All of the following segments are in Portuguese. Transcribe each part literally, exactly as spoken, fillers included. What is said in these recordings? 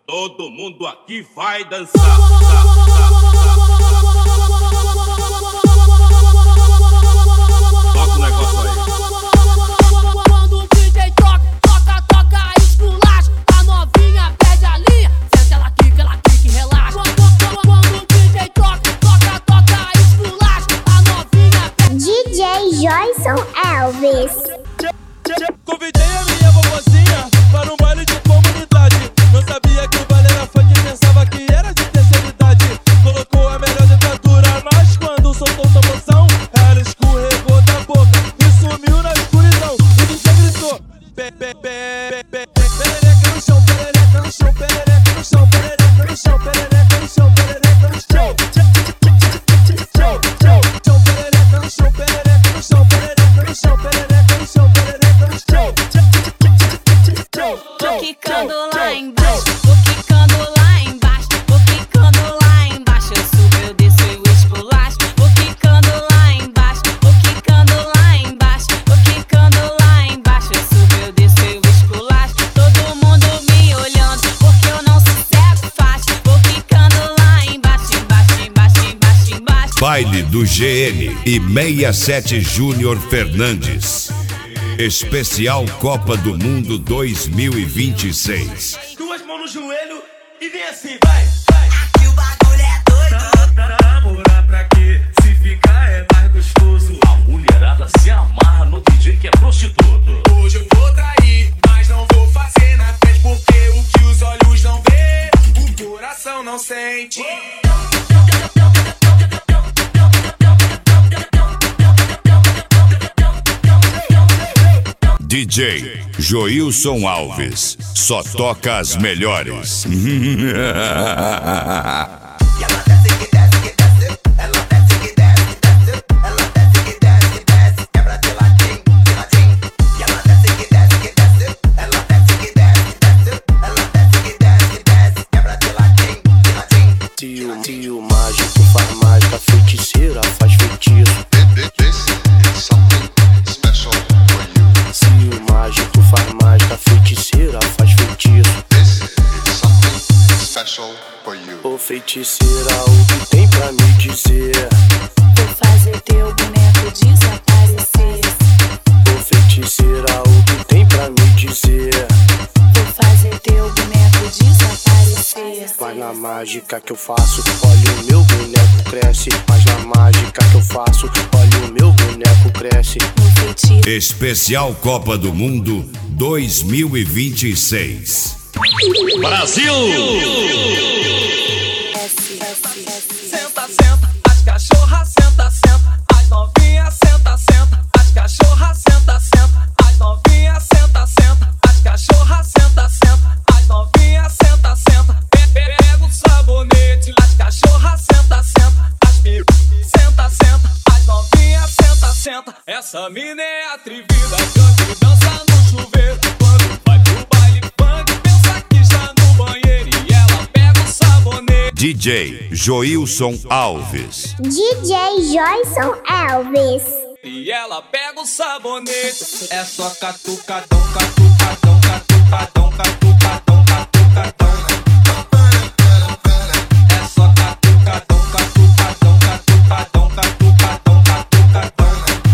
Todo mundo aqui vai dançar. Toca o negócio aí. Quando o D J toca, toca, toca, esculacha. A novinha pede a linha, senta ela quica, ela quica e relaxa. Quando o D J toca, toca, toca, esculacha. A novinha pede... D J Joyson Elvis. Convidei a minha vovozinha para um baile de comunidade. Não sabia que o baile era funk, pensava que era de terceira idade. Colocou a melhor dentadura, mas quando soltou o tamborzão, ela escorregou da boca e sumiu na escuridão. E D J gritou: Pe, pe, pe, pe, pe, perereca no chão, perereca no chão, perereca no chão, perereca no chão, perereca no chão, perereca no chão. Perereca no chão, perereca no chão, perereca no chão, perereca no chão, perereca no chão. Vou quicando lá embaixo, vou quicando lá embaixo, vou quicando lá embaixo. Eu subo, eu desço e o esculacho. Vou quicando lá embaixo, vou quicando lá embaixo, vou quicando lá embaixo. Eu subo, eu desço e o esculacho. Todo mundo me olhando, porque eu não sossego fácil. Vou quicando lá embaixo, embaixo, embaixo, embaixo, embaixo. Baile do G N e sessenta e sete Júnior Fernandes. Especial Copa do Mundo dois mil e vinte e seis. Duas mãos no joelho e vem assim, vai, vai. Aqui o bagulho é doido. Pra namorar pra quê? Se ficar é mais gostoso. A mulherada se amarra no D J que é prostituto. Hoje eu vou trair, mas não vou fazer na frente, porque o que os olhos não vê, o coração não sente. D J Joilson Alves, só toca as melhores. Tio, tio mágico faz mágica, feiticeira faz feitiço. Tio mágico faz mágica, feiticeira faz feitiço. Ô feiticeira, o que tem pra me dizer? Vou fazer teu boneco desaparecer. Ô feiticeira, o que tem pra me dizer? Vou fazer teu boneco desaparecer. Mas na mágica que eu faço, olha o meu boneco cresce. Mas na mágica que eu faço, olha o meu boneco cresce. No feitiço. Especial Copa do Mundo dois mil e vinte e seis. Brasil! Senta, senta, as cachorras senta, senta, as novinhas senta, senta, as cachorras senta, senta, as novinhas senta, senta, as cachorras senta, senta, as novinhas senta, senta. Pega o sabonete, as cachorras senta, senta, as piru senta, senta, as novinhas senta, senta. Essa mina é atrevida, canta e dança no chuveiro. Quando vai pro baile funk, pensa que está no banheiro e ela pega o sabonete. D J Joilson Alves. D J Joyson Elvis. E ela pega o sabonete. É só catucadão, catucadão, catucadão, catucadão, catucadão. É só catucadão, catucadão, catucadão, catucadão, catucadão.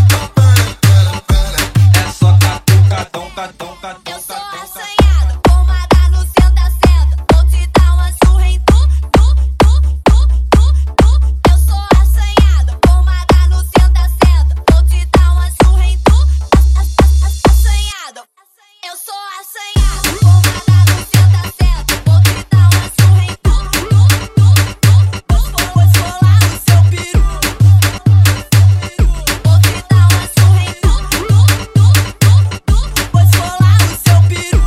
É só catucadão, catão, catão, Eu sou catão. assanhada, formada no senta, senta. Vou te dar uma surra em tu, tu, tu, tu, tu, tu. Eu sou assanhada, formada no senta, senta. Vou te dar uma surra em tu, assanhada. Eu sou assanhada, formada no senta, senta. Vou te dar uma surra em tu, tu, tu, tu, tu. Pois vou lá no seu peru. Vou te dar uma surra em tu, tu, tu, tu, tu. Pois vou lá no seu peru.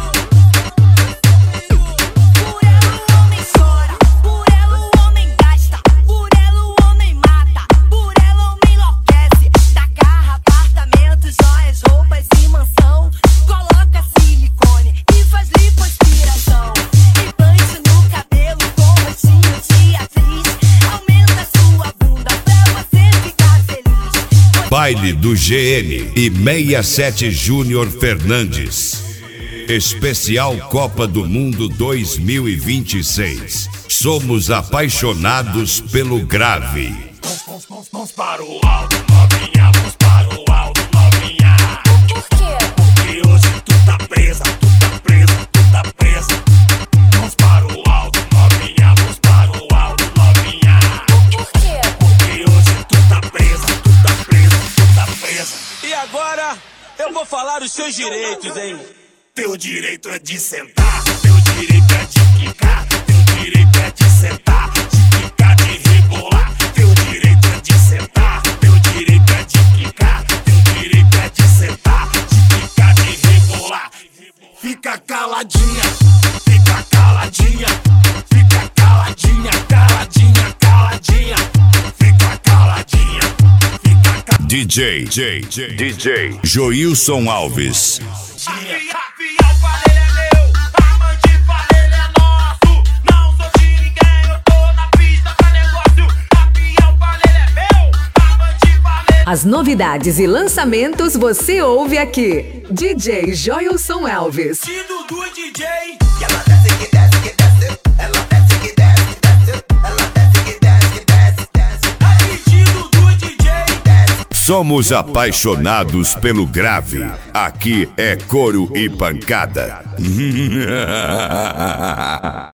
Por ela o homem chora, por ela o homem gasta, por ela o homem mata, por ela o homem enlouquece. Da carro, apartamento, joias, roupas e mansão. Coloca silicone e faz lipoaspiração. E banho no cabelo com rostinho de atriz. Aumenta sua bunda pra você ficar feliz. Baile do G N e sessenta e sete Júnior Fernandes. Especial Copa do Mundo dois mil e vinte e seis. Somos apaixonados pelo grave. Vamos para o alto, novinha, vamos para o alto, novinha. Por quê? Porque hoje tu tá presa, tu tá presa, tu tá presa. Vamos para o alto, novinha, vamos para o alto, novinha. Por quê? Porque hoje tu tá presa, tu tá presa, tu tá presa. E agora eu vou falar os seus direitos, hein? Teu direito é de sentar, teu direito é de quicar, teu direito é de sentar, de quicar, de rebolar. Teu direito é de sentar, teu direito é de quicar, teu direito é de sentar, de quicar, de rebolar. Fica caladinha, fica caladinha, fica caladinha, caladinha, caladinha, fica caladinha, fica caladinha. D J, D J, D J Joilson Alves. Afiar o palheiro é meu, amante palheiro é nosso. Não sou de ninguém, eu tô na pista pra negócio. Afiar o palheiro é meu, amante palheiro. As novidades e lançamentos você ouve aqui. D J Joilson Alves. De Dudu D J. E ela desce que desce que desce, ela desce que desce que desce, ela desce que desce que desce, desce. Aí de Dudu D J. Somos apaixonados pelo grave. Aqui é couro e pancada.